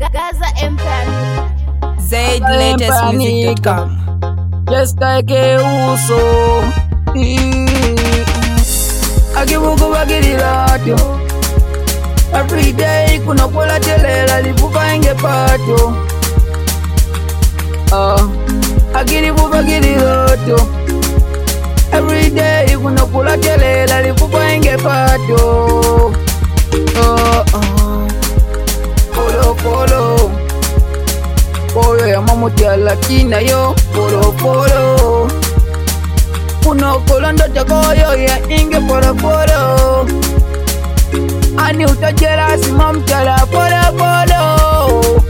Gaza Empire. ZLatestmusic.com. Just like a uso. Akibuku bagirilato. Every day kuna pola telela lipupa inge pato. Akiribu bagirilato. Every day kuna pola telela lipupa inge pato. Polo polo. Polo ya mamuti ya latina yo. Polo polo. Uno kolondo chakoyo ya inge polo polo. Ani utajera simamchala polo polo.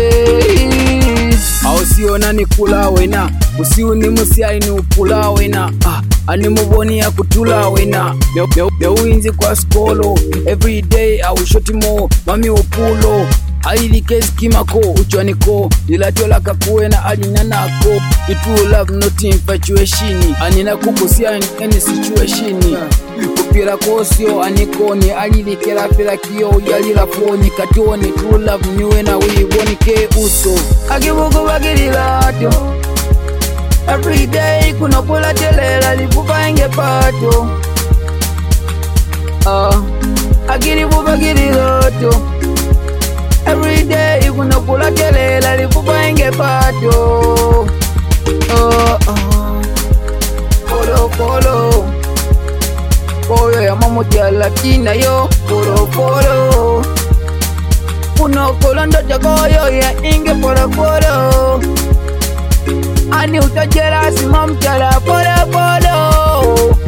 Ausiona ni kula wena, usiuni musiai ni upula wena. Ani muboni ya kutula wena. The winzi kwa skolo. Every day awushoti mo mami upulo. Aili kezi kimako uchwaniko nilatiola kakuwena alinyanako. You true love not infatuation. Anina kukusia in any situation. Kupira kosio anikoni alili kera pira kio yalila foni kationi. True love niwe na wiboni ke uso. Akibuku bagirilato. Every day kuna pola telela lipupa inge pato. Akiribu bagirilato. Every day kuna pola telela lipupa inge pato. Polo polo. Polo ya mamuti ya latina yo. Polo polo. Uno kolondo chakoyo ya inge polo polo. Ani utajera simamchala polo polo.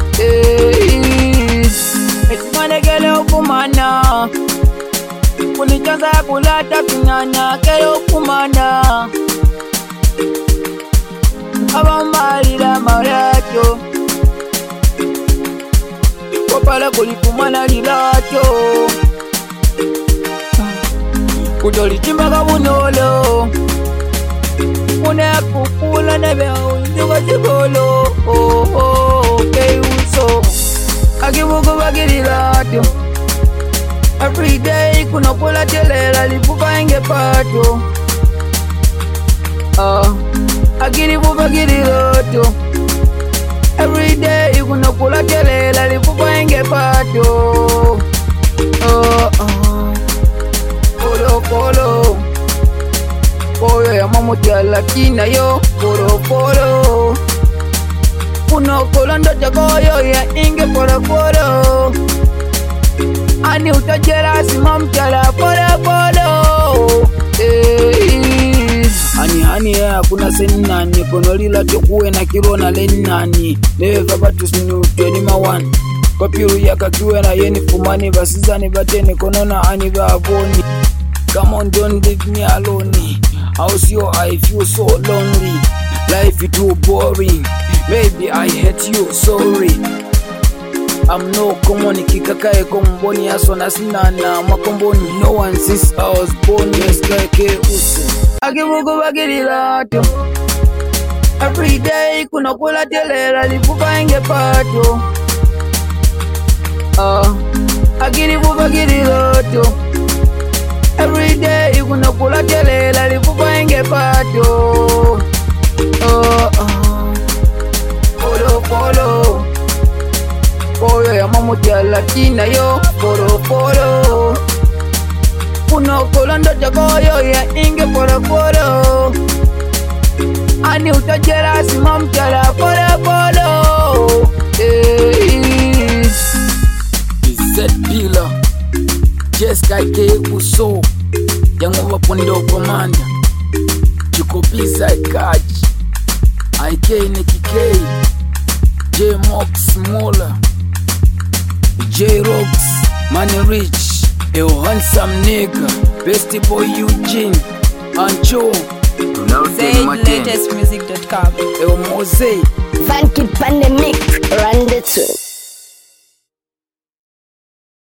Etumanegele ukumana. Unichaza kulata kinyanya kero kumana. Abambalira maulato. Kopala kulipumana lilato. Kudoli chimbaga bunolo. Una kukula nebe unjuga chibolo. Kei uso. Akibuku bagirilato. Every day kuna pola telela lipupa inge pato. Akiribu bagirilato. Every day kuna pola telela lipupa inge pato. Polo polo. Polo ya mamuti ya latina yo. Polo polo. Uno kolondo chakoyo ya inge polo polo. Ani utajera simamchala polo polo. Hani ya kuna senani konolila chokuwe na kirona lenani. Neva batu sinu 21. Papiru ya kakiwe na yeni fumani basizani bateni konona ani baboni. Come on, don't leave me alone. How's your I feel so lonely. Life is too boring. Maybe I hate you, sorry. I'm no common kikakae komboni aso na sinana makomboni. No one since I was born. Yes, like uso. Akibuku bagirilato. Every day kuna pola telela lipupa inge pato. Akiribu bagirilato. Every day kuna pola telela lipupa inge pato. Polo polo. Polo ya mamuti ya latina yo. Polo polo. Uno kolondo chakoyo ya inge polo polo. Ani utajera simamchala polo polo. Z-Bila Jessica K. Uso Yangoba Pondo Commander Chikopiza Ikaji IK Nicky K J-Mox Smaller J-Rox Money Rich Eo Handsome Nigga Bestie Boy Eugene Ancho ZLatestmusic.com. Eo Mose Funky Pandemic. Run the tune.